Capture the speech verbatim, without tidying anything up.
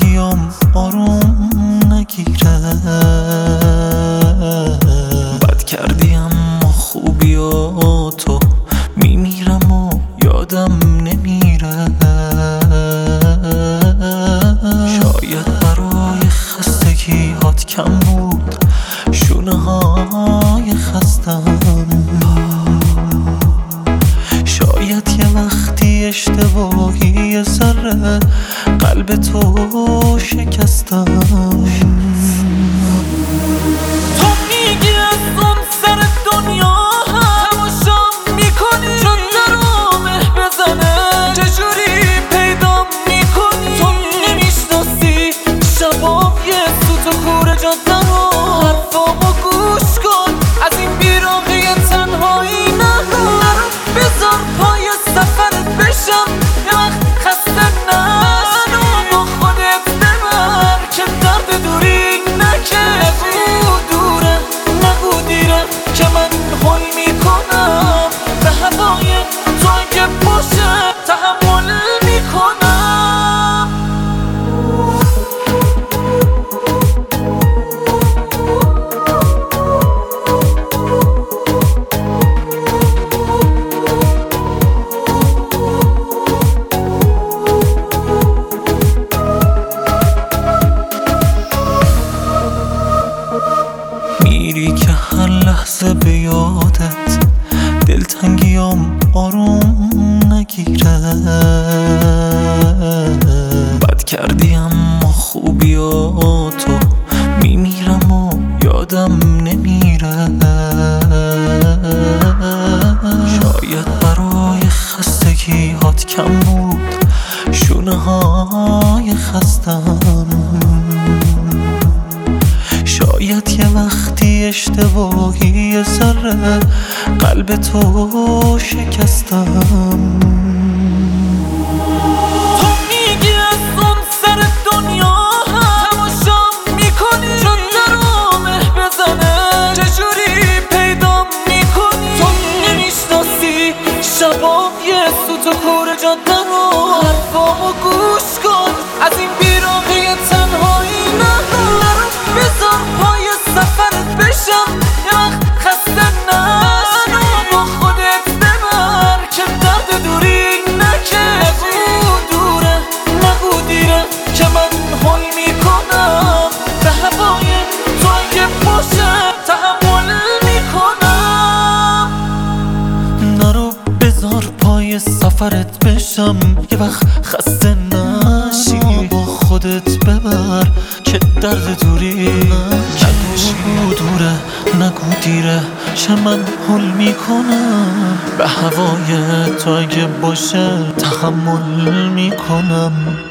دلتنگیام آروم نگیره. بد کردی اما خوبی و تو میمیرم و یادم نمیره. شاید برای خستگیات کم بود شونه های خستم. شاید یه وقتی اشتباهی یه ذره قلب تو شکستم. تو میگی از اون سر دنیا تماشا میکنی چون درو مه بزنه. چجوری پیدا میکنی تو نمیشناسی شباب یه سوت و کور جاده رو. حرفامو گوش کن از این بیراقی تنهایی نرو. نرو بذار پای سفرت بشم یه وقت خسته نشی. با خودت ببر که درد دوری نکشی. نگو دوره نگو دیره که من حل میکنم به هوای تو اگه باشه تحمل میکنم. میری که هر لحظه به یادت دلتنگیام آروم نگیره. بد کردی اما خوبی و تو میمیرم و یادم نمیره. شاید برای خستگیات کم بود شونه های خستم. شاید یه وقتی اشتباهی یه ذره قلب تو شکستم. تو میگی از اون سر دنیا تماشا میکنی چون درو مه بزنه. چجوری پیدا میکنی تو نمیشناسی شباب یه سوت و کور جاده رو. حرفامو گوش کن از این بیراقی تنهایی نرو. نرو بذار پای سفرت بشم یه وقت خسته نشی. با خودت ببر که درد دوری نکشی. نگو دوره نگو دیره که من حل میکنم به هوای تو اگه باشه تحمل میکنم. نرو بذار پای سفرت بشم یه وقت خسته نشی. با خودت ببر که درد دوری نکشی. نگو دوره نگو دیره چه من حل میکنم به هوای تو اگه باشه تحمل میکنم.